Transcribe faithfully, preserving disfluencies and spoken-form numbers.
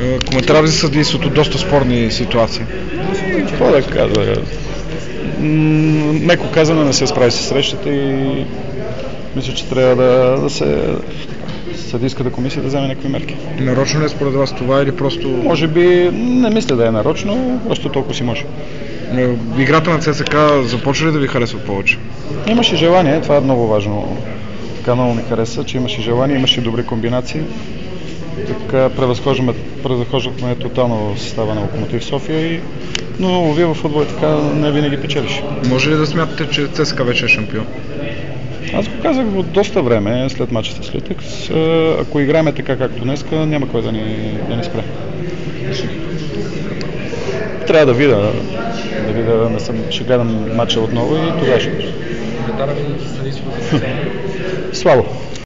Коментар за съдейството, доста спорни ситуации. Какво да кажа? Меко казано не се справи с срещата и мисля, че трябва да, да се съдийската комисия да вземе някакви мерки. Нарочно ли е според вас това или просто... Може би, не мисля да е нарочно, просто толкова си може. Играта на ЦСКА започва ли да ви харесва повече? Имаше желание, това е много важно. Така много ми хареса, че имаше желание, имаше добри комбинации. Така превъзхождахме, превъзхождахме тотално състава на Локомотив София, и... но вие във футбола така не винаги печелиш. Може ли да смятате, че ЦСКА вече е шампион? Аз го казах от доста време, след мача с Литекс. Ако играем така както днеска, няма кой да ни, да ни спре. Трябва да видя, да видя, не съм, ще гледам мача отново и тогава ще. Слабо.